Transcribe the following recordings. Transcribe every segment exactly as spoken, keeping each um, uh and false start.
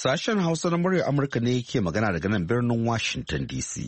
Sashen Hausa na muryar Amurka ne ke magana daga nan birnin Washington D C.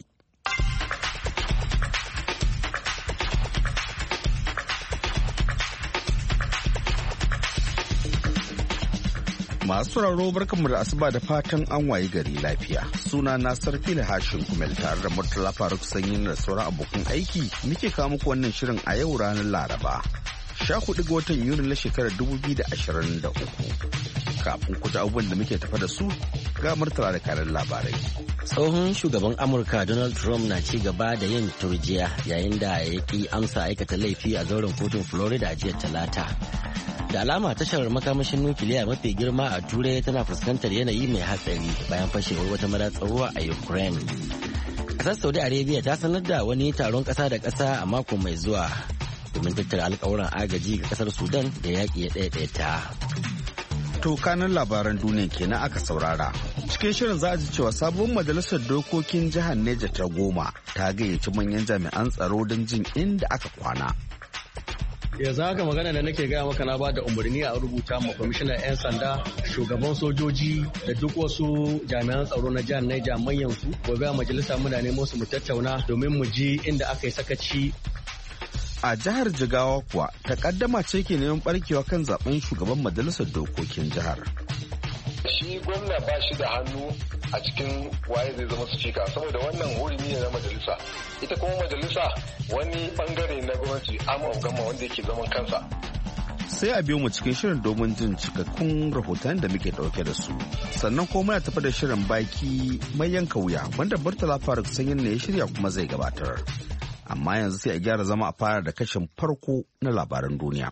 Masu sauraro barkanmu da asuba da fatan an wayi gari lafiya. Suna na Sarfila Hashin Kumel tare da Murtala Faruk Sanyin da sauran abokan aiki muke kawo muku wannan shirin a yau ranar Laraba. sha hudu ga watan Yuni na shekarar dubu biyu da ashirin da uku. Kafin ku ji abubuwan da muke tafa da su ga Murtala da kanan labarai. Tsohon shugaban Amurka Donald Trump na ci gaba da yin turjiya yayin da ya ki amsa aikata laifi a zauren kotun Florida a jiya Talata. Da alama tashar makamashin nukiliya mafi girma a Turai tana fuskantar yanayi mai hatsari bayan fashewar wata madatsar ruwa a Ukraine. Kasar Saudi Arabia ta sanar da wani taron kasa da kasa a mako mai zuwa domin tattara alkawuran agaji ga kasar Sudan da yaƙi ya ɗaiɗaita. To kanan labaran duniya kenan aka saurara. Cikin shirin za a ji cewa sabon majalisar dokokin jihar Neja ta goma ta gayyaci manyan jami'an tsaro don jin inda aka kwana. Yanzu haka magana da nake gaya maka na ba da umarni a rubuta ma kwamishinan 'yan sanda, shugaban sojoji da duk wasu jami'an tsaro na jihar Neja manyan su gobe a majalisa muna nemo su mu tattauna domin mu ji inda aka yi sakaci. A jihar Jigawa kuwa takaddama ce ke neman barkewa kan zaben shugaban majalisar dokokin jihar. Shi gwamna ba shi da hannu a cikin waye zai zama su cika saboda wannan hurumi ne na majalisa. Ita kuma majalisa wani bangare na gwamnati amma gama wanda yake zaman kansa. Sai a biyo mu cikin shirin domin jin cikakkun rahoton da muke dauke da su. Sannan kuma muna tafi da shirin baki mai yanka wuya wanda Murtala Faruk Sanyin ne ya shirya kuma zai gabatar. Amma yanzu sai a gyara zama a fara da kashin farko na labaran duniya.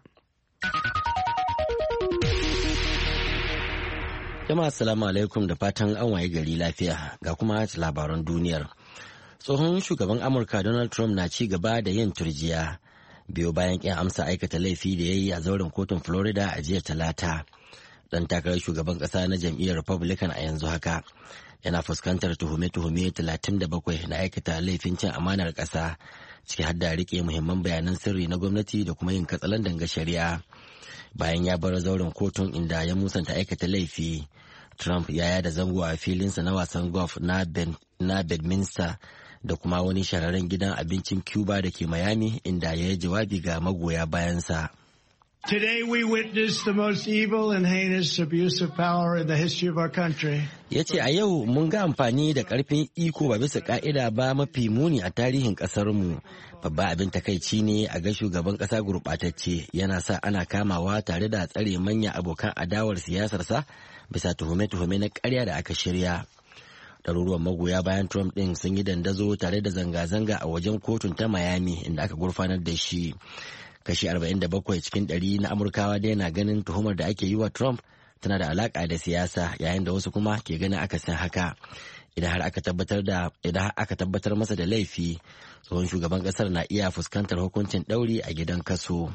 Jama'a assalamu alaikum da fatan an waye gari lafiya ga kuma labaran duniyar. Tsohon shugaban Amurka Donald Trump na ci gaba da yin turjiya biyo bayan ƙin amsa aikata laifi da ya yi a zauren kotun Florida a jiya Talata. Dan takarar shugaban ƙasa na jam'iyyar Republican a yanzu haka yana fuskantar tuhume-tuhume talatin da bakwai na aikata laifin cin amanar ƙasa ciki har da riƙe muhimman bayanan sirri na gwamnati da kuma yin katsalandan ga shari'a. Bayan ya bar zauren kotun inda ya musanta aikata laifi, Trump ya yada zango a filinsa na wasan golf na Bedminster da kuma wani shahararren gidan abincin Cuba da ke Miami inda ya yi jawabi ga magoya bayansa. Today we witnessed the most evil and heinous abuse of power in the history of our country. Ya ce a yau mun ga amfani da karfin iko ba bisa ka'ida ba mafi muni a tarihin ƙasarmu. Babba abin takaici ne a ga shugaban ƙasa gurɓatacce yana sa ana kamawa tare da tsare manya abokan adawar siyasarsa bisa tuhume-tuhume na ƙarya da aka shirya. Ɗaruruwan magoya bayan Trump ɗin sun yi dandazo tare da zanga-zanga a wajen kotun ta Miami inda aka gurfanar da shi. Kashi arba'in da bakwai cikin ɗari na Amurkawa dai na ganin tuhumar da ake yi wa Trump tana da alaƙa da siyasa yayin da wasu kuma ke ganin akasin haka. Idan har aka tabbatar da idan aka tabbatar masa da laifi, tsohon shugaban ƙasar na iya fuskantar hukuncin ɗauri a gidan kaso.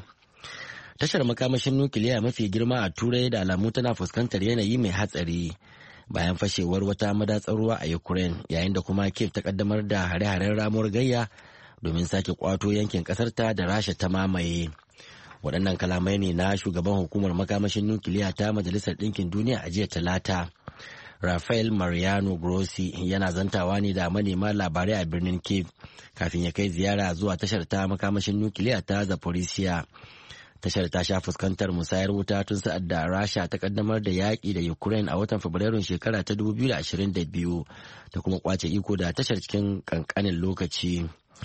Tashar makamashin nukiliya mafi girma a Turai da alamu tana fuskantar yanayi mai hatsari bayan fashewar wata madatsar ruwa a Ukraine yayin da kuma Kiev ta kaddamar da hare-haren ramuwar gayya domin sake kwato yankin kasarta da Rasha ta mamaye. Waɗannan kalamai ne na shugaban hukumar makamashin nukiliya ta Majalisar Ɗinkin Duniya a jiya Talata. Rafael Mariano Grossi yana zantawa ne da manema labarai a birnin Kiev kafin ya kai ziyara zuwa tashar ta makamashin nukiliya ta Zaporizhia. Tashar ta sha fuskantar musayar wuta tun sa'ad da Rasha ta kaddamar da yaƙi da Ukraine a watan Fabrairun shekara ta dubu biyu da ashirin da biyu ta kuma kwace iko da tashar cikin ƙanƙanin lokaci.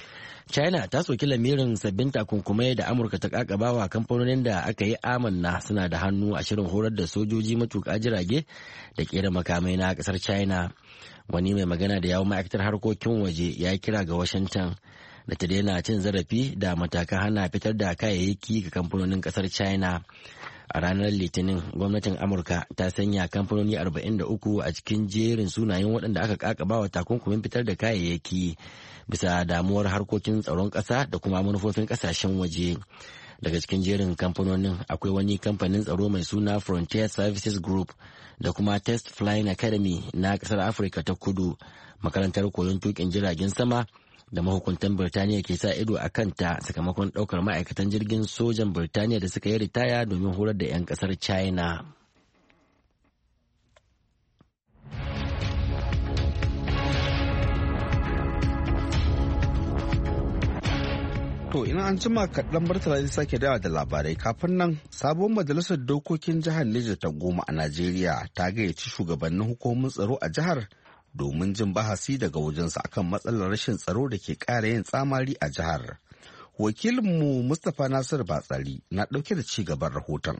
China ta soki lamirin sabbin takunkumai da Amurka ta kakabawa kamfanonin da aka yi amanna suna da hannu a shirin horar da sojoji matuƙa jirage da kera makamai na ƙasar China. Wani mai magana da yawon ma'aikatar harkokin waje ya kira ga Washington da ta daina cin zarafi da matakan hana fitar da kayayyaki ga kamfanonin ƙasar China. A ranar Litinin, gwamnatin Amurka ta sanya kamfanoni arba'in da uku a cikin jerin sunayen waɗanda aka kakabawa takunkumin fitar da kayayyaki bisa damuwar harkokin tsaron ƙasa da kuma manufofin ƙasashen waje. Daga cikin jerin kamfanonin akwai wani kamfanin tsaro mai suna Frontier Services Group da kuma Test Flying Academy na ƙasar Afirka ta Kudu, makarantar koyon tuƙin jiragen sama da mahukuntan Birtaniya ke sa ido a kanta sakamakon ɗaukar ma'aikatan jirgin sojan Birtaniya da suka yi ritaya domin horar da 'yan ƙasar China. To ina an jima kaɗan Murtala zai sake dawa da labarai kafin nan sabon majalisar dokokin jihar Niger ta goma a Najeriya ta gayyaci shugabannin hukumomin tsaro a jihar domin jin bahasi daga wajensu akan matsalar rashin tsaro da ke ƙara yin tsamari a jihar. Wakilinmu Mustapha Nasir Batsari na ɗauke da ci gaban rahoton.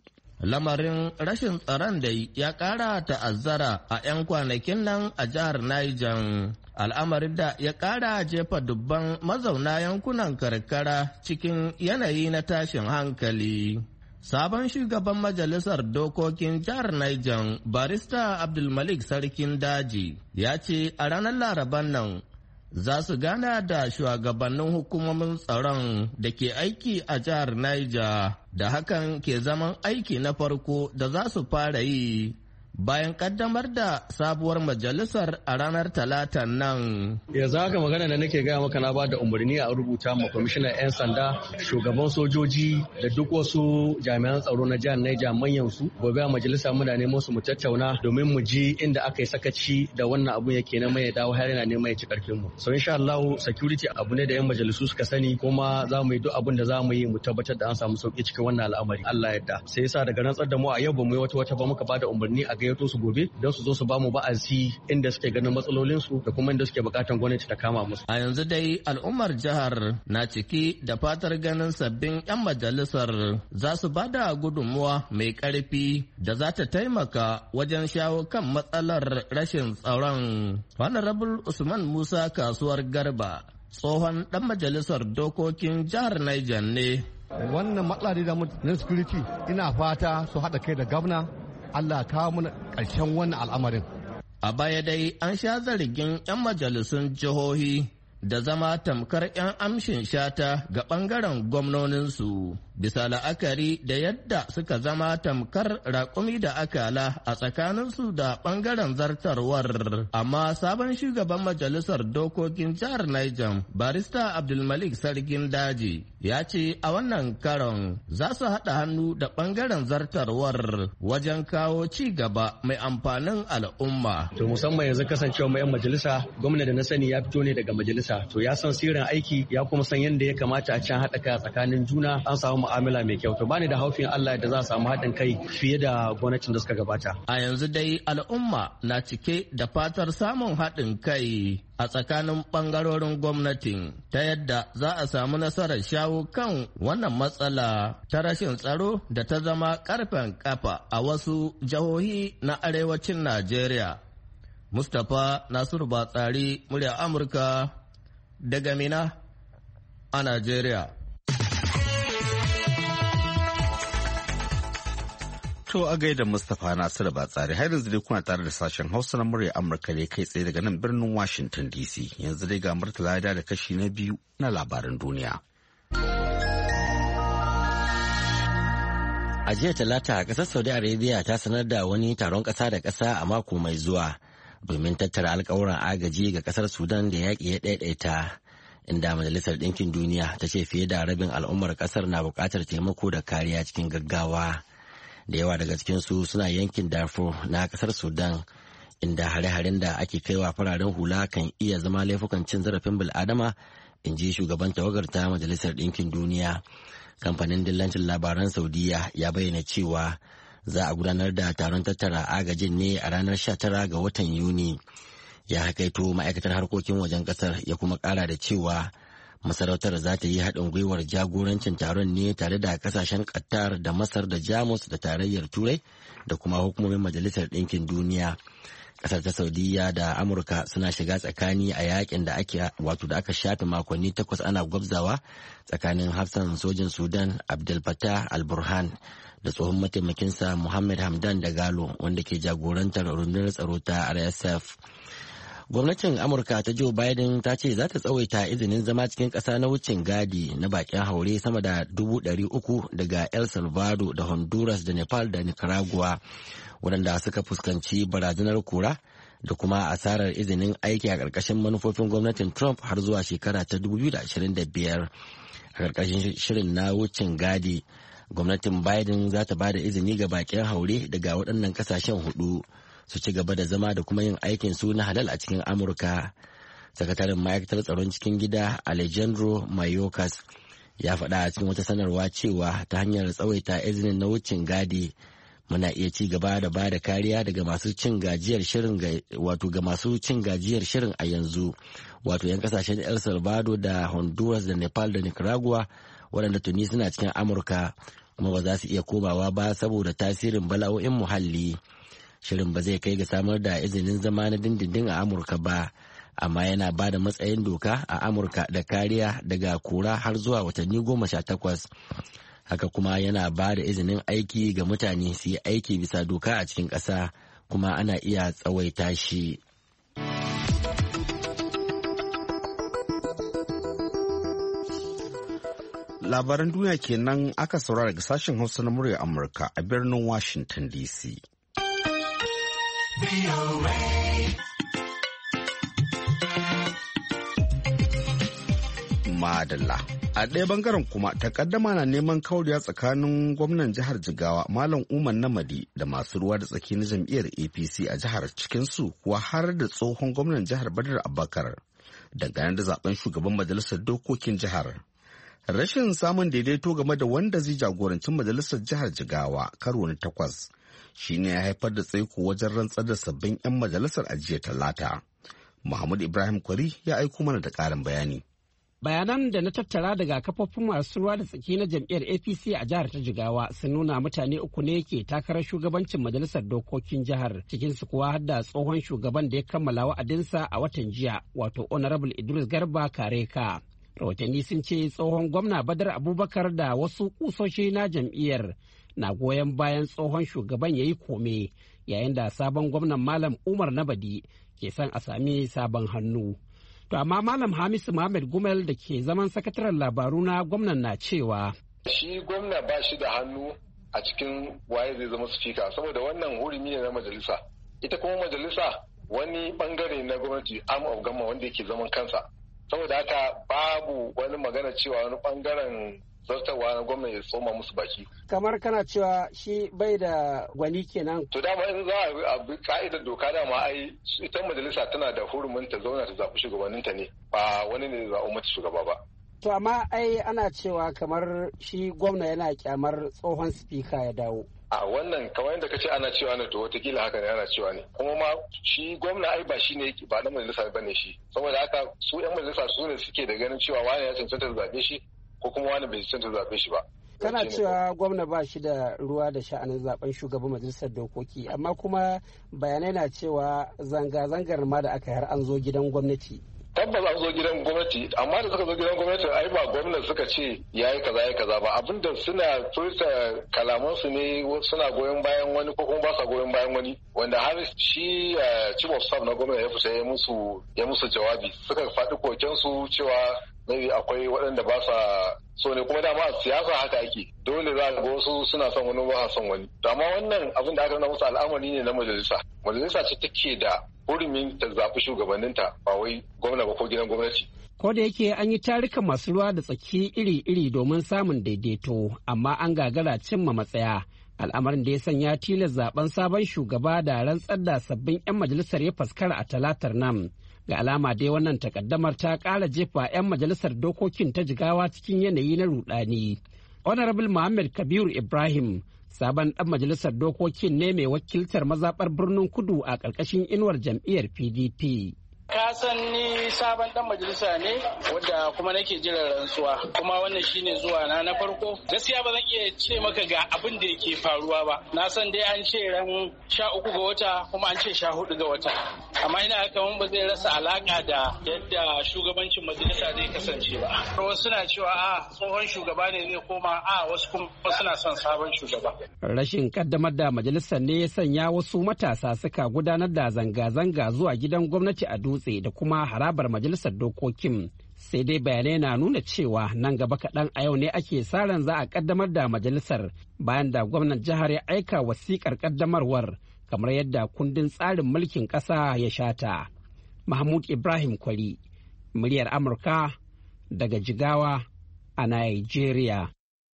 Lamarin rashin tsaron da ya ƙara ta'azzara a 'yan kwanakin nan a jihar Niger, al'amarin da ya ƙara jefa dubban mazauna yankunan karkara cikin yanayi na tashin hankali. Sabon shugaban majalisar dokokin jihar Niger, Barista Abdulmalik Sarkin Daji, ya ce a ranar Laraban nan za su gana da shugabannin hukumomin tsaron da ke aiki a jihar Niger, da hakan ke zaman aiki na farko da za su fara yi bayan kaddamar da sabuwar majalisar a ranar talatan nan. Yanzu haka magana da nake gaya maka na ba da umarni a rubuta ma kwamishinan 'yan sanda, shugaban sojoji da duk wasu jami'an tsaro na jihar Niger manyan su gobe a majalisa muna neman su mu tattauna domin mu ji inda aka yi sakaci da wannan abun yake na mai dawo har yana neman ya ci karfin mu. So insha Allah security abu ne da 'yan majalisu suka sani kuma za mu yi duk abin da za mu yi mu tabbatar da an samu sauki cikin wannan al'amari. Allah ya yarda. Sai yasa daga rantsar da mu a yau ba mu yi wata wata ba muka ba da umarni a gayyato su gobe don su zo su ba mu ba'azi inda suke ganin matsalolinsu da kuma inda suke bukatan gwamnati ta kama musu. A yanzu dai al'ummar jihar na ciki da fatar ganin sabbin 'yan majalisar za su ba da gudunmuwa mai karfi da za ta taimaka wajen shawo kan matsalar rashin tsaron. Honorable Usman Musa Kasuwar Garba, tsohon dan majalisar dokokin jihar Niger ne. Wannan matsala da na security ina fata su haɗa kai da gwamna Allah kawo mana ƙarshen wannan al'amarin. A baya dai an sha zargin 'yan majalisun jihohi da zama tamkar 'yan amshin shata ga ɓangaren gwamnoninsu, bisa la'akari da yadda suka zama tamkar raƙumi da akala a tsakaninsu da ɓangaren zartarwar. Amma sabon shugaban majalisar dokokin jihar Niger, Barista Abdulmalik Sarkin Daji, ya ce a wannan karon za su haɗa hannu da ɓangaren zartarwar wajen kawo ci gaba mai amfanin al'umma. To musamman yanzu kasancewa mai 'yan majalisa, gwamna da na sani ya fito ne daga majalisa, to ya san sirrin aiki ya kuma san yadda ya kamata a can haɗa kai a tsakanin juna an samu mu'amala mai kyau. To bani da haufin Allah da za a samu haɗin kai fiye da gwamnatin da suka gabata. A yanzu dai al'umma na cike da fatar samun haɗin kai a tsakanin ɓangarorin gwamnatin ta yadda za a samu nasarar shawo kan wannan matsala ta rashin tsaro da ta zama ƙarfen kafa a wasu jihohi na arewacin Najeriya. Mustapha Nasiru Batsari, murya Amurka daga Mina a Najeriya. To a gaida Mustapha Nasiru Batsari, har yanzu dai kuna tare da sashen Hausa na murya Amurka ne kai tsaye daga nan birnin Washington D C. Yanzu dai ga Murtala da kashi na biyu na labaran duniya. A jiya Talata, ƙasar Saudi Arabia ta sanar da wani taron ƙasa da ƙasa a mako mai zuwa domin tattara alƙawuran agaji ga ƙasar Sudan da yaƙi ya ɗaiɗaita, inda Majalisar Ɗinkin Duniya ta ce fiye da rabin al'ummar ƙasar na buƙatar taimako da kariya cikin gaggawa. Da yawa daga cikinsu suna yankin Darfur na ƙasar Sudan, inda hare-haren da ake kaiwa fararen hula kan iya zama laifukan cin zarafin bil'adama, in ji shugaban tawagar ta Majalisar Ɗinkin Duniya. Kamfanin dillancin labaran Saudiya ya bayyana cewa za a gudanar da taron tattara agajin ne a ranar sha tara ga watan Yuni. Ya hakaito ma'aikatar harkokin wajen kasar ya kuma kara da cewa masarautar za ta yi haɗin gwiwar jagorancin taron ne tare da kasashen Qatar da Masar da Jamus da tarayyar Turai da kuma hukumomin Majalisar Ɗinkin Duniya. Kasar ta Saudiya da Amurka suna shiga tsakani a yakin da ake wato da aka shafe makonni takwas ana gwabzawa tsakanin hafsan sojin Sudan Abdel Fattah al-Burhan da tsohon mataimakinsa Muhammad Hamdan Dagalo wanda ke jagorantar rundunar tsaro ta R S F. Gwamnatin Amurka ta Joe Biden ta ce za ta tsawaita izinin zama cikin ƙasa na wucin gadi na bakin haure sama da dubu ɗari uku daga El Salvador da Honduras da Nepal da Nicaragua, waɗanda suka fuskanci barazanar kura da kuma asarar izinin aiki a ƙarƙashin manufofin gwamnatin Trump har zuwa shekara ta dubu biyu da ashirin da biyar. A ƙarƙashin shirin na wucin gadi, gwamnatin Biden za ta ba da izini ga bakin haure daga waɗannan ƙasashen hudu su ci gaba da zama da kuma yin aikin su na halal a cikin Amurka. Sakataren ma'aikatar tsaron cikin gida Alejandro Mayorkas ya faɗa a cikin wata sanarwa cewa ta hanyar tsawaita izinin na wucin gadi muna iya ci gaba da ba da kariya daga masu cin gajiyar shirin wato ga masu cin gajiyar shirin a yanzu wato 'yan kasashen El Salvador da Honduras da Nepal da Nicaragua waɗanda tuni suna cikin Amurka kuma ba za su iya komawa ba saboda tasirin bala'o'in muhalli. Shirin ba zai kai ga samar da izinin zama na dindindin a Amurka ba, amma yana ba da matsayin doka a Amurka da kariya daga kura har zuwa watanni goma sha takwas. Haka kuma yana ba da izinin aiki ga mutane su yi aiki bisa doka a cikin ƙasa, kuma ana iya tsawaita shi. Labaran duniya kenan aka saurara daga sashen Hausa na murya Amurka a birnin Washington D C. Madalla. A ɗaya bangaren kuma takaddama na neman kauriya tsakanin gwamnan jihar Jigawa Malam Umar Namadi da masu ruwa da tsaki na jam'iyyar A P C a jihar, cikinsu kuwa har da tsohon gwamnan jihar Badar Abubakar dangane da zaben shugaban majalisar dokokin jihar. Rashin samun daidaito game da wanda zai jagoranci majalisar jihar Jigawa karo na takwas shine ya haifar da tsaiko wajen rantsar da sabbin 'yan majalisar a jiya Talata. Muhammad Ibrahim Kwari ya aiko mana da ƙarin bayani. Bayanan da na tattara daga kafofin masu ruwa da tsaki na jam'iyyar A P C a jihar ta Jigawa sun nuna mutane uku ne ke takarar shugabancin majalisar dokokin jihar, cikinsu kuwa har da tsohon shugaban da ya kammala wa'adinsa a watan jiya, wato Honorable Idris Garba Kareka. Rahotanni sun ce tsohon gwamna Badar Abubakar da wasu kusoshi na jam'iyyar na goyon bayan tsohon shugaban ya yi kome, yayin da sabon gwamnan Malam Umar Nabadi ke son a sami sabon hannu. To amma Malam Hamisu Muhammad Gumel da ke zaman sakataren labaru na gwamnan na cewa shi gwamna ba shi da hannu a cikin waye zai zama spika, saboda wannan hurumi ne na majalisa. Ita kuma majalisa wani bangare na gwamnati, arm of government, wanda yake zaman kansa. Saboda haka babu wani magana cewa wani bangaren zartarwa na gwamna ya tsoma musu baki. Kamar kana cewa shi bai da gwani kenan. To dama in za a bi ka'idar doka dama ai ita majalisa tana da hurumin ta zauna ta zaɓi shugabanninta ne, ba wani ne zaɓi mata shugaba ba. To amma ai ana cewa kamar shi gwamna yana kyamar tsohon spika ya dawo. A wannan kamar yadda kace ana cewa ne, to watakila haka ne, ana cewa ne. Kuma ma shi gwamna ai ba shi ne ba na majalisa ba ne shi. Saboda haka su 'yan majalisa su ne suke da ganin cewa wani ya cancanta zaɓe shi ko kuma wani bai cancanta zaɓe shi ba. Kana cewa gwamna ba shi da ruwa da sha'anin zaben shugaban majalisar dokoki, amma kuma bayanai na cewa zanga-zangar ma da aka yi har an zo gidan gwamnati. Tabbas an zo gidan gwamnati, amma da suka zo gidan gwamnati ai ba gwamnati suka ce yayi kaza yayi kaza ba, abinda suna furta kalamansu ne, suna goyon bayan wani ko kuma ba sa goyon bayan wani, wanda har shi chief of staff na gwamnati ya fita ya musu ya musu jawabi, suka faɗi kokensu cewa maybe akwai waɗanda ba sa so ne, kuma dama a siyasa haka ake, dole za ga wasu suna son wani ba son wani. To amma wannan abin da aka nuna musu al'amari ne na majalisa. Majalisa ce take da hurumin ta zaɓi shugabanninta, ba wai gwamna ba ko gidan gwamnati. Ko da yake an yi tarukan masu ruwa da tsaki iri-iri domin samun daidaito, amma an gagara cimma matsaya. Al'amarin da ya sanya tilas zaben sabon shugaba da rantsar da sabbin 'yan majalisar ya faskara a talatar nan. Ga alama dai wannan takaddamar ta ƙara jefa 'yan majalisar dokokin ta Jigawa cikin yanayi na rudani. Honorable Muhammad Kabiru Ibrahim, sabon ɗan majalisar dokokin ne mai wakiltar mazaɓar birnin Kudu a ƙarƙashin inuwar jam'iyyar P D P. Ka san ni sabon dan majalisa ne wadda kuma nake jiran rantsuwa, kuma wannan shine zuwa na na farko. Gaskiya ba zan iya ce maka ga abin da yake faruwa ba. Na san dai an ce ran sha uku ga wata kuma an ce sha hudu ga wata. Amma ina haka mun ba zai rasa alaka da yadda shugabancin majalisa zai kasance ba. Wasu suna cewa a tsohon shugaba ne zai koma, a wasu kuma suna son sabon shugaba. Rashin kaddamar da majalisar ne ya sanya wasu matasa suka gudanar da zanga-zanga zuwa gidan gwamnati a Dutse da kuma harabar majalisar dokokin. Sai dai bayanai na nuna cewa nan gaba kaɗan a yau ne ake sa ran za a kaddamar da majalisar, bayan da gwamnan jihar ya aika wasiƙar kaddamarwar kamar yadda kundin tsarin mulkin ƙasa ya shata. Mahmud Ibrahim Kwari, muryar Amurka daga Jigawa a Nigeria.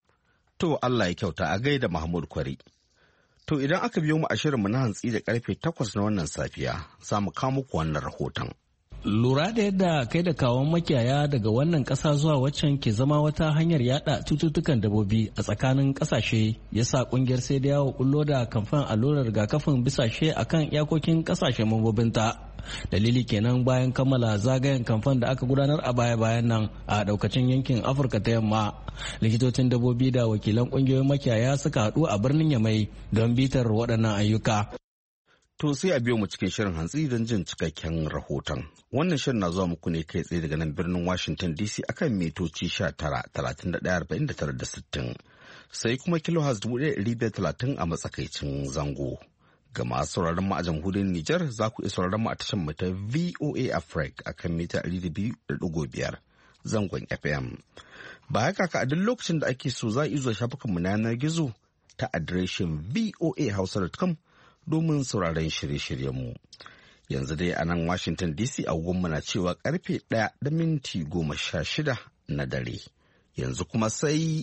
To Allah ya kyauta, a gaida Mahmud Kwari. To idan aka biyo mu a shirinmu na hantsi da karfe takwas na wannan safiya, za mu kawo muku wannan rahoton. Lura da yadda kai da kawon makiyaya daga wannan ƙasa zuwa waccan ke zama wata hanyar yada cututtukan dabbobi a tsakanin ƙasashe ya sa ƙungiyar sai da yawo kullo da kamfan allurar rigakafin bisashe a kan iyakokin ƙasashen mambobinta. Dalili kenan bayan kammala zagayen kamfan da aka gudanar a baya-bayan nan a daukacin yankin Afirka ta yamma. Likitocin dabbobi da wakilan ƙungiyoyin makiyaya suka haɗu a birnin Yamai don bitar waɗannan ayyuka. To sai a biyo mu cikin shirin hantsi don jin cikakken rahoton. Wannan shirin na zuwa muku ne kai tsaye daga nan birnin Washington D C akan mitoci sha tara, talatin da ɗaya, arba'in da tara da sittin. Sai kuma kilohaz dubu ɗaya ɗari biyar talatin a matsakaicin zango. Ga masu sauraron mu a jamhuriyar Nijar za ku iya sauraron mu a tashar mu ta V O A Africa akan mita ɗari da biyu da ɗigo biyar zangon F M. Ba haka ka a duk lokacin da ake so za a iya zuwa shafukanmu na yanar gizo ta adireshin v o a hausa dot com domin sauraron shirye-shiryenmu. Yanzu dai a nan Washington D C agogonmu na cewa karfe ɗaya da minti goma sha shida na dare. Yanzu kuma sai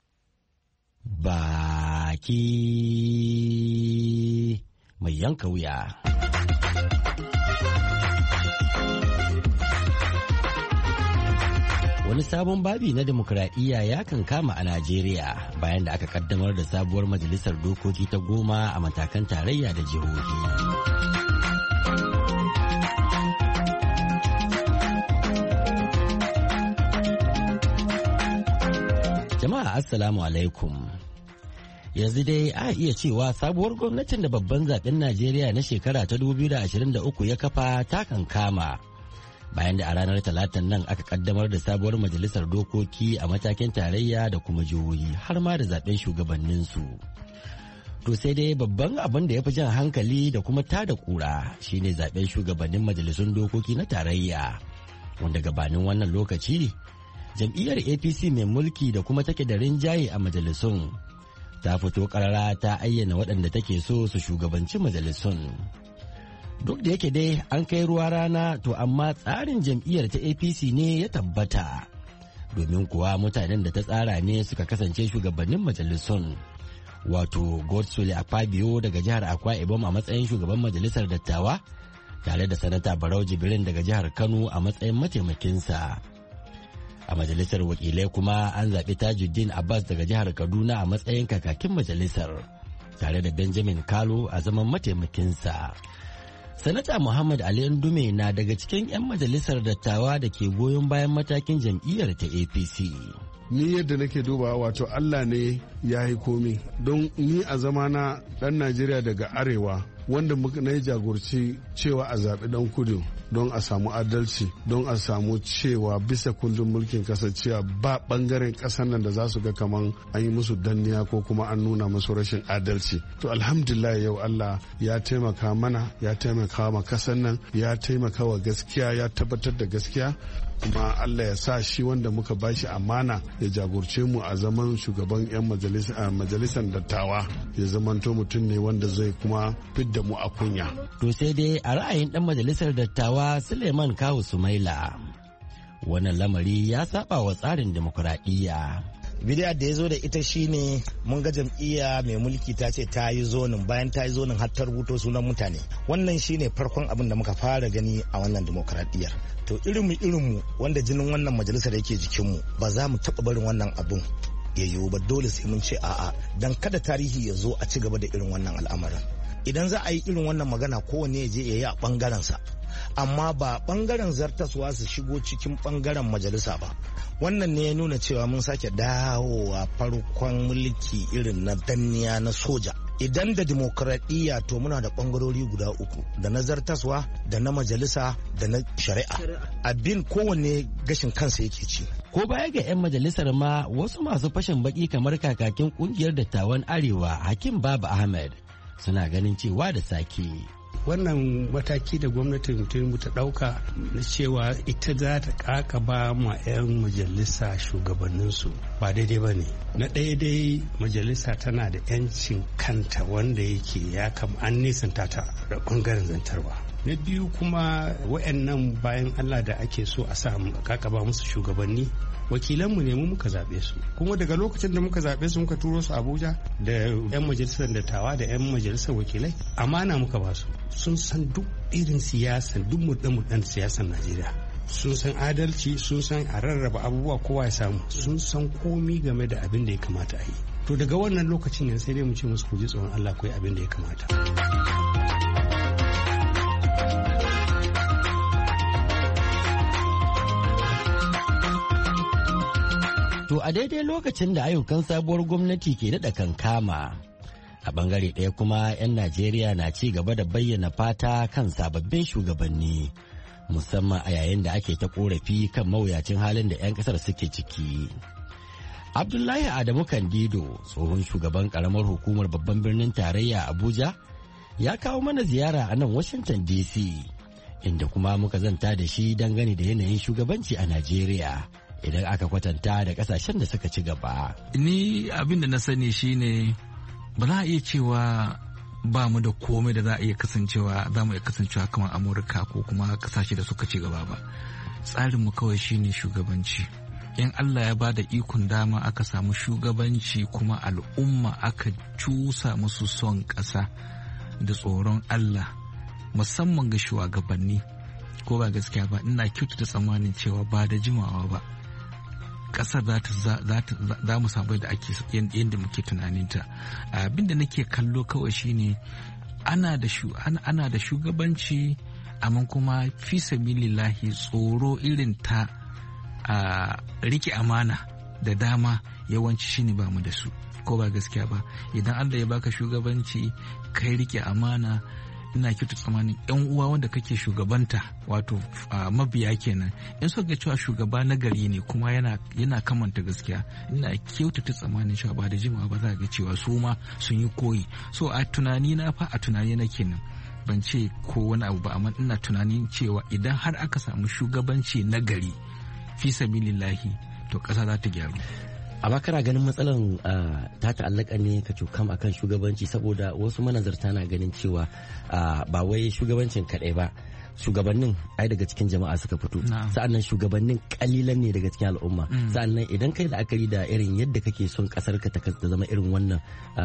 baki mai yanka wuya. Wani sabon babi na demokuraɗiyya ya kan kama a Najeriya bayan da aka kaddamar da sabuwar majalisar dokoki ta goma a matakan tarayya da jihohi. Jama'a Assalamu alaikum. Yanzu dai a iya cewa sabuwar gwamnatin da babban zaben Najeriya na shekara ta dubu biyu da ashirin da uku ya kafa ta kan kama. Bayan da a ranar talatan nan aka kaddamar da sabuwar majalisar dokoki a matakin tarayya da kuma jihohi har ma da zaben shugabanninsu. To sai dai babban abin da ya fi jan hankali da kuma tada kura shine zaben shugabannin majalisun dokoki na tarayya, wanda gabanin wannan lokaci jam'iyyar A P C mai mulki da kuma take da rinjaye a majalisun ta fito karara ta ayyana waɗanda take so su shugabanci majalisun. Duk da yake dai an kai ruwa rana, to amma tsarin jam'iyyar ta A P C ne ya tabbata, domin kuwa mutanen da ta tsara ne suka kasance shugabannin majalisun, wato Godswill Akpabio daga jihar Akwa Ibom a matsayin shugaban majalisar dattawa, tare da sanata Barau Jibrin daga jihar Kano a matsayin mataimakinsa. A majalisar wakilai kuma an zaɓi Tajuddin Abbas daga jihar Kaduna a matsayin kakakin majalisar, tare da Benjamin Kalu a zaman mataimakinsa. Sanata Muhammad Ali Ndume na daga cikin 'yan majalisar dattawa da ke goyon bayan matakin jam'iyyar ta A P C. Ni yadda nake duba wato Allah ne ya yi komi, don ni a zamana ɗan Najeriya daga arewa wanda na yi jagorci cewa a zaɓi ɗan kudu don a samu adalci, don a samu cewa bisa kundin mulkin ƙasar cewa ba ɓangaren ƙasar nan da za su ga kaman an yi musu danniya ko kuma an nuna musu rashin adalci. To alhamdulillah yau Allah ya taimaka mana, ya taimaka ma ƙasar nan, ya taimaka wa gaskiya, ya tabbatar da gaskiya, kuma Allah ya sa shi wanda muka bashi amana ya jagorce mu a zaman shugaban 'yan majalisar dattawa ya zamanto mutum ne wanda zai kuma fidda mu a kunya. To sai dai a ra'ayin dan majalisar dattawa Suleiman Kawu Sumaila, wannan lamari ya saba wa tsarin demokuraɗiyya. Bidiyar da ya zo da ita shine mun ga jam'iyya mai mulki ta ce ta yi zonin, bayan ta yi zonin har ta rubuto sunan mutane. Wannan shine farkon abin da muka fara gani a wannan demokradiyyar. To irinmu irinmu wanda jinin wannan majalisar yake jikinmu ba za mu taɓa barin wannan abun ya yiwu ba, dole sai mun ce a'a dan kada tarihi ya zo a ci gaba da irin wannan al'amarin. Idan za a yi irin wannan magana kowanne ya je ya yi a ɓangarensa, amma ba ɓangaren zartaswa su shigo cikin ɓangaren majalisa ba. Wannan ne ya nuna cewa mun sake dawowa farkon mulki irin na danniya na soja. Idan da dimokuraɗiyya to muna da ɓangarori guda uku, da na zartaswa, da na majalisa, da na shari'a. Abin kowanne gashin kansa yake ci. Ko baya ga 'yan majalisar ma wasu masu fashin baki kamar kakakin kungiyar dattawan Arewa Hakim Baba Ahmed suna ganin cewa da sake. Wannan mataki da gwamnatin Tinubu ta ɗauka na cewa ita za ta kakaba ma 'yan majalisa shugabanninsu ba daidai ba ne. Na ɗaya dai majalisa tana da 'yancin kanta wanda yake ya kam an nisanta ta da ɓangaren zantarwa. Na biyu kuma wa'annan bayan Allah da ake so a sa kakaba musu shugabanni wakilanmu ne mu muka zaɓe su kuma daga lokacin da muka zaɓe su muka turo su Abuja da 'yan majalisar dattawa da 'yan majalisar wakilai amana muka ba su sun san duk irin siyasan duk murɗe-murɗen siyasar Najeriya sun san adalci sun san a rarraba abubuwa kowa ya samu sun san komi game da abin da ya kamata a yi to daga wannan lokacin ne sai dai mu ce musu ku ji tsoron Allah ku yi abin da ya kamata. To a daidai lokacin da ayyukan sabuwar gwamnati ke daɗa kankama, a bangare ɗaya kuma 'yan Najeriya na ci gaba da bayyana fata kan sababbin shugabanni, musamman a yayin da ake ta korafi kan mawuyacin halin da 'yan ƙasar suke ciki. Abdullahi Adamu Kandido, tsohon shugaban ƙaramar hukumar babban birnin tarayya Abuja, ya kawo mana ziyara a nan Washington D C, inda kuma muka zanta da shi dangane da yanayin shugabanci a Najeriya. Idan aka kwatanta da kasashen da suka ci gaba. Ni abin da na sani shine ba za a iya cewa ba mu da komai da za a iya kasancewa za mu iya kasancewa kamar Amurka ko kuma kasashe da suka ci gaba ba. Tsarin mu kawai shine shugabanci. In Allah ya ba da ikon dama aka samu shugabanci kuma al'umma aka cusa musu son ƙasa da tsoron Allah musamman ga shugabanni ko ba gaskiya ba ina kyautata tsammanin cewa ba da jimawa ba kasar za mu samu da ake yadda muke tunaninta. Abinda nake kallo kawai shine ana da shugabanci amma kuma fi sabilillahi tsoro irin ta rike amana da dama yawanci shine ba mu da su ko ba gaskiya ba. Idan Allah ya baka shugabanci kai rike amana ina kyauta tsammanin yan uwa wanda kake shugabanta wato mabiya kenan in suka ga cewa shugaba na gari ne kuma yana yana kamanta gaskiya ina kyautata tsammanin cewa ba da jimawa ba za ga cewa su ma sun yi koyi. So a tunani na fa a tunani na kenan ban ce ko wani abu ba amma ina tunanin cewa idan har aka samu shugabanci na gari fi sabilillahi to ƙasa za ta gyaru. Amma kana ganin matsalan ta ta'allaka ne ka cukam akan shugabanci saboda wasu manazarta na ganin cewa ba wai shugabancin kaɗai ba shugabannin ai daga cikin jama'a suka fito sa'annan shugabannin kalilan ne daga cikin al'umma sa'annan idan kai la'akari da irin yadda kake son kasar ka ta zama irin wannan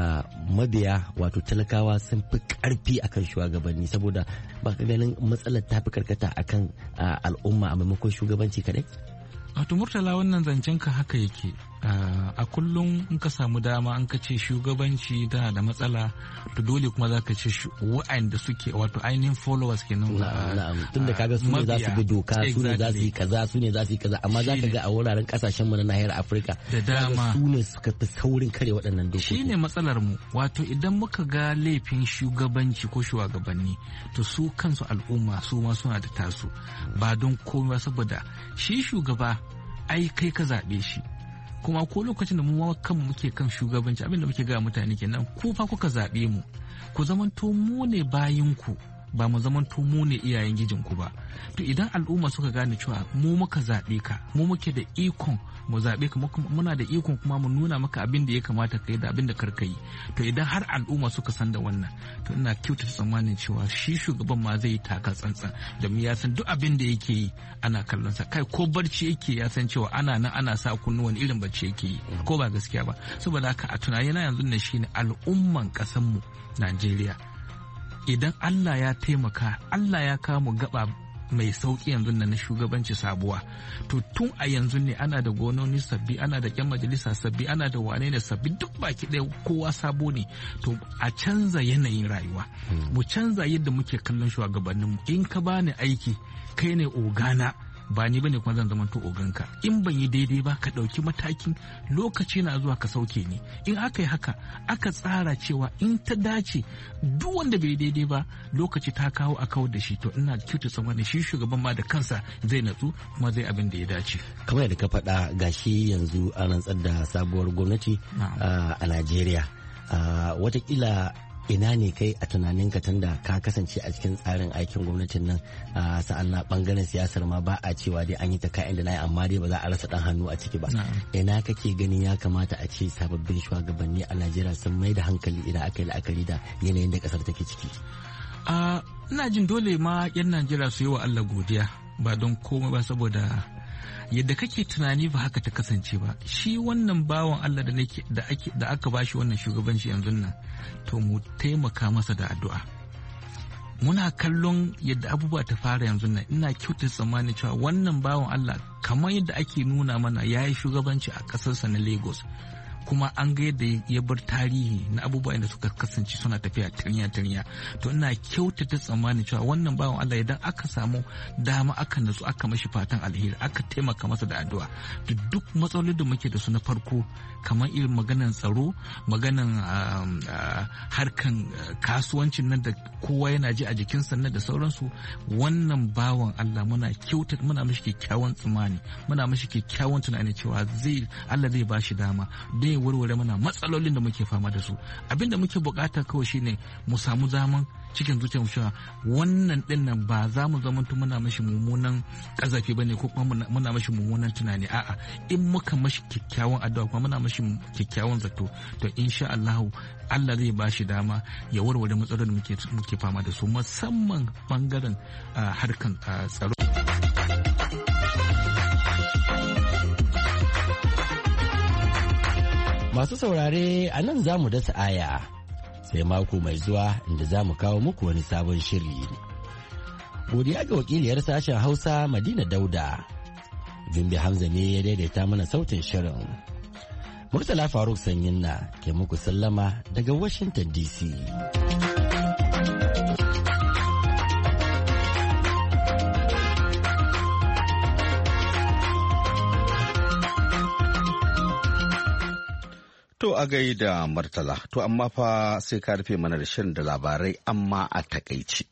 mabiya wato talakawa sun fi karfi akan shugabanni saboda ba ka ganin matsalar ta fi karkata akan al'umma a maimakon shugabanci kaɗai. Wato Murtala wannan zancen ka haka yake a kullum in ka samu dama an ka ce shugabanci tana da matsala to dole kuma za ka ce wa'anda suke wato ainihin followers kenan. Na'am tun da kaga su ne za su bi doka su ne za su yi kaza su ne za su yi kaza amma za ka ga a wuraren kasashen mu na nahiyar Afirka da dama su ne suka fi saurin kare waɗannan dokoki. Shine matsalar mu wato idan muka ga laifin shugabanci ko shugabanni to su kansu al'umma su ma suna da tasu ba don komai saboda shi shugaba ai kai ka zaɓe shi kuma ko lokacin da mu kanmu muke kan shugabanci abinda muke ga mutane kenan ku fa kuka zaɓe mu ku zamanto mu ne bayinku ba mu zamanto mu ne iyayen gijinku ba. To idan al'umma suka gane cewa mu muka zaɓe ka mu muke da ikon mu zaɓe ka muna da ikon kuma mu nuna maka abin da ya kamata ka yi da abin da karka yi to idan har al'umma suka san da wannan to ina kyautata tsammanin cewa shi shugaban ma zai yi taka tsantsan domin ya san duk abin da yake yi ana kallon sa kai ko barci yake ya san cewa ana nan ana sa kunnuwan irin barci yake yi ko ba gaskiya ba. Saboda haka a tunani na yanzu ne shine al'umman ƙasar mu Najeriya idan Allah ya taimaka Allah ya kawo mu gaba mai sauki yanzu na shugabanci sabuwa to tun a yanzu ne ana da gononi sabbi ana da yan majalisa sabbi ana da wane ne sabbi duk baki ɗaya kowa sabo ne to a canza yanayin rayuwa mu canza yadda muke kallon shugabanninmu in ka bani aiki kai ne ogana ba ni bane kuma zan zama to oganka in ban yi daidai ba ka ɗauki matakin lokaci na zuwa ka sauke ni in aka yi haka aka tsara cewa in ta dace duk wanda bai daidai ba lokaci ta kawo a kawar da shi to ina kyautu tsammanin shi shugaban ma da kansa zai natsu kuma zai abin da ya dace. Kamar yadda ka faɗa gashi yanzu an rantsar da sabuwar gwamnati a Najeriya watakila ina ne kai a tunaninka tunda ka kasance a cikin tsarin aikin gwamnatin nan sa'an na bangaren siyasar ma ba a cewa dai an yi ta ka'in da na yi amma dai ba za a rasa dan hannu a ciki ba ina kake ganin ya kamata a ce sababbin shugabanni a Najeriya sun mai da hankali idan aka yi la'akari da yanayin da kasar take ciki. Ina jin dole ma yan Najeriya su yi wa Allah godiya ba don komai ba saboda yadda kake tunani ba haka ta kasance ba. Shi wannan bawan Allah da nake da ake da aka bashi wannan shugabanci yanzu nan, to mu taimaka masa da addu'a. Muna kallon yadda abubuwa ta fara yanzu nan, ina kyautar tsammanin cewa wannan bawan Allah kamar yadda ake nuna mana ya yi shugabanci a ƙasarsa na Lagos, kuma an ga yadda ya bar tarihi na abubuwa da suka kasance suna tafiya tirya-tirya. To ina kyautata tsammanin cewa wannan bawan Allah idan aka samu dama aka natsu aka mashi fatan alheri aka taimaka masa da addu'a, to duk matsalolin da muke da su na farko kamar irin maganan tsaro, maganan harkan kasuwancin nan da kowa yana ji a jikinsa nan da sauransu, wannan bawan Allah muna kyautata muna mashi kyakkyawan tsammani, muna mashi kyakkyawan tunani cewa zai Allah zai ba shi dama zai warware mana matsalolin da muke fama da su. Abinda muke bukata kawai shine mu samu zaman cikin zuciyar cewa wannan din nan ba za mu zamanto muna mashi mummunan kazafi bane ko kuma muna mashi mummunan tunani. A'a, in muka mashi kyakkyawan addu'a kuma muna mashi kyakkyawan zato, to insha Allah Allah zai ba shi dama ya warware matsalolin da muke muke fama da su, musamman bangaren harkan tsaro. Masu saurare, a nan za mu dasa aya sai mako mai zuwa inda za mu kawo muku wani sabon shiri. Godiya ga wakiliyar sashen Hausa Madina Dauda. Jumbi Hamza ne ya daidaita mana sautin shirin. Murtala Faruk Sanyin na ke muku sallama daga Washington D C. To a gaida Murtala, to amma fa sai ka rufe mana da shirin da labarai amma a takaici.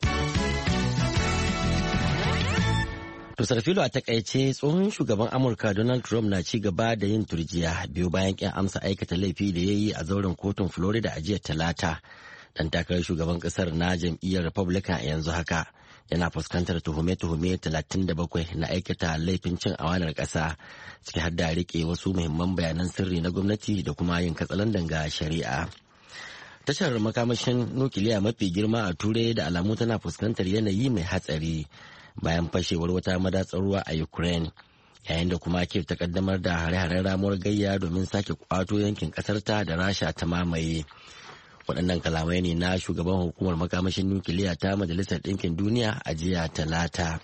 To Sarfilo, a takaice tsohon shugaban Amurka Donald Trump na ci gaba da yin turjiya biyu bayan kin amsa aikata laifi da ya yi a zauren kotun Florida a jiya Talata. Dan takarar shugaban kasar na jam'iyyar Republican yanzu haka yana fuskantar tuhume-tuhume talatin da bakwai na aikata laifin cin amanar ƙasa, ciki har da rike wasu muhimman bayanan sirri na gwamnati da kuma yin katsalandan ga shari'a. Tashar makamashin nukiliya mafi girma a Turai da alamu tana fuskantar yanayi mai hatsari bayan fashewar wata madatsar ruwa a Ukraine, yayin da kuma Kiev ta kaddamar da hare-haren ramuwar gayya domin sake kwato yankin ƙasarta da Rasha ta mamaye. Waɗannan kalamai ne na shugaban hukumar makamashin nukiliya ta Majalisar Ɗinkin Duniya a jiya Talata.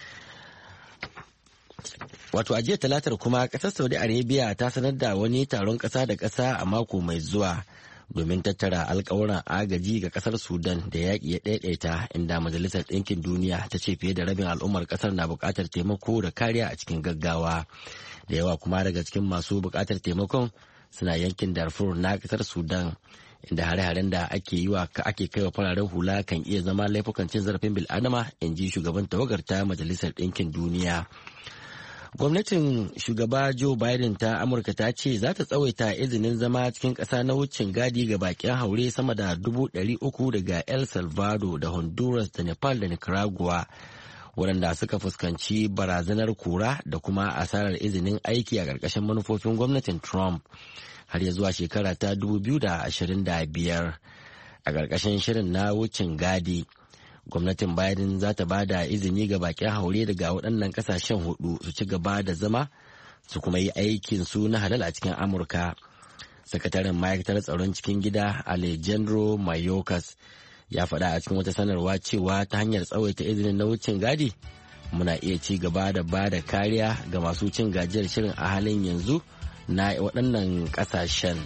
Wato a jiya Talatar kuma ƙasar Saudi Arabia ta sanar da wani taron ƙasa da ƙasa a mako mai zuwa domin tattara alƙawuran agaji ga ƙasar Sudan da yaƙi ya ɗaiɗaita, inda Majalisar Ɗinkin Duniya ta ce fiye da rabin al'ummar ƙasar na buƙatar taimako da kariya a cikin gaggawa. Da yawa kuma daga cikin masu buƙatar taimakon suna yankin Darfur na ƙasar Sudan, inda hare-haren da ake yi wa ake kaiwa fararen hula kan iya zama laifukan cin zarafin bil'adama, in ji shugaban tawagar ta Majalisar Ɗinkin Duniya. Gwamnatin shugaba Joe Biden ta Amurka ta ce za ta tsawaita izinin zama cikin ƙasa na wucin gadi ga bakin haure sama da dubu ɗari uku daga El Salvador da Honduras da Nepal da Nicaragua, waɗanda suka fuskanci barazanar kura da kuma asarar izinin aiki a ƙarƙashin manufofin gwamnatin Trump har ya zuwa shekara ta dubu biyu da ashirin da biyar. A ƙarƙashin shirin na wucin gadi, gwamnatin Biden za ta ba da izini ga bakin haure daga waɗannan ƙasashen hudu su ci gaba da zama su kuma yi aikin su na halal a cikin Amurka. Sakataren ma'aikatar tsaron cikin gida Alejandro Mayorkas ya faɗa a cikin wata sanarwa cewa ta hanyar tsawaita izinin na wucin gadi muna iya ci gaba da ba da kariya ga masu cin gajiyar shirin a halin yanzu na waɗannan ƙasashen.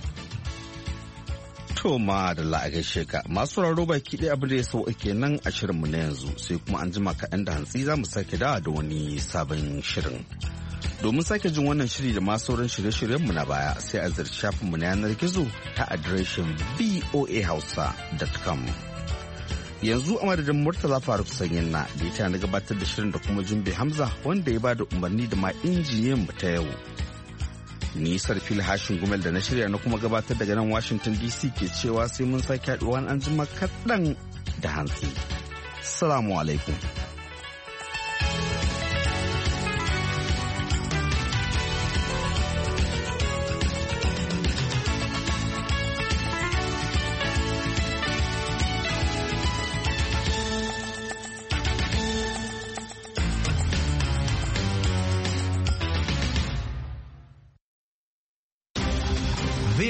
To ma da la'agai sheka masu raro baki ɗaya abin da ya sauka kenan a shirinmu na yanzu, sai kuma an jima kaɗan da hantsi za mu sake dawa da wani sabon shirin. Domin sake jin wannan shiri da masu sauran shirye-shiryenmu na baya sai a ziyarci shafinmu na yanar gizo ta adireshin voa hausa dot com. Yanzu a madadin Murtala Faruk Sanyin na da ita na gabatar da shirin da kuma Jumbe Hamza wanda ya ba da umarni da ma injiniyan mu ta yau. Ni Sarfil Hashin Gumel da na shirya na kuma gabatar daga nan Washington D C ke cewa sai mun sake haɗuwa an jima kaɗan da hantsi. Salamu alaikum.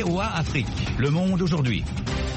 V O A Afrique. Le monde aujourd'hui.